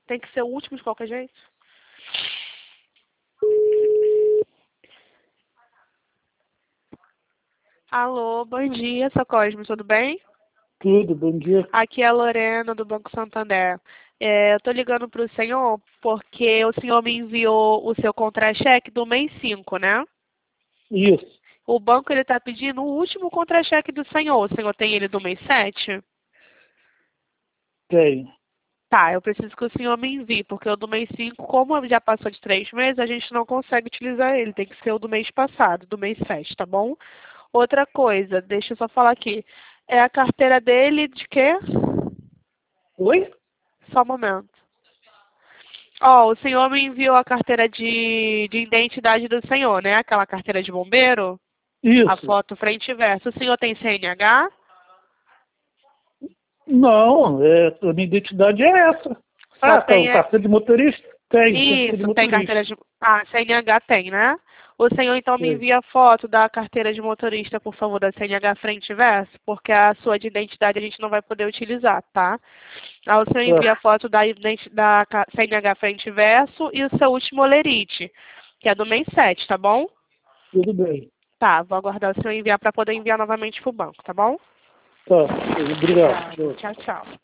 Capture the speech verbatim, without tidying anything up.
Tem que ser o último de qualquer jeito? Alô, bom dia, sou Cosme, tudo bem? Tudo, bom dia. Aqui é a Lorena, do Banco Santander. É, eu estou ligando para o senhor porque o senhor me enviou o seu contra-cheque do mês cinco, né? Isso, O banco está pedindo o último contra-cheque do senhor. O senhor tem ele do mês sete? tenho. Tá, eu preciso que o senhor me envie, porque o do mês cinco, como já passou de três meses, a gente não consegue utilizar ele. Tem que ser o do mês passado, do mês sete, tá bom? Outra coisa, deixa eu só falar aqui. É a carteira dele de quê? Oi? Só um momento. Ó, o senhor me enviou a carteira de, de identidade do senhor, né? Aquela carteira de bombeiro? A Isso. foto frente e verso. O senhor tem C N H? Não, é, a minha identidade é essa. Só Ah, tá, tem... o é, carteira de motorista? Tem, carteira de Isso, tem motorista. carteira de... Ah, C N H tem, né? O senhor então me Tem. envia a foto da carteira de motorista, por favor, da C N H frente e verso, porque a sua de identidade a gente não vai poder utilizar, tá? Aí o senhor envia a Tá, foto da, identi- da ca- C N H frente e verso e o seu último olerite, que é do mês sete, tá bom? tudo bem. Tá, vou aguardar o senhor enviar para poder enviar novamente pro banco, tá bom? Tá, obrigado. Obrigada. Tchau, tchau.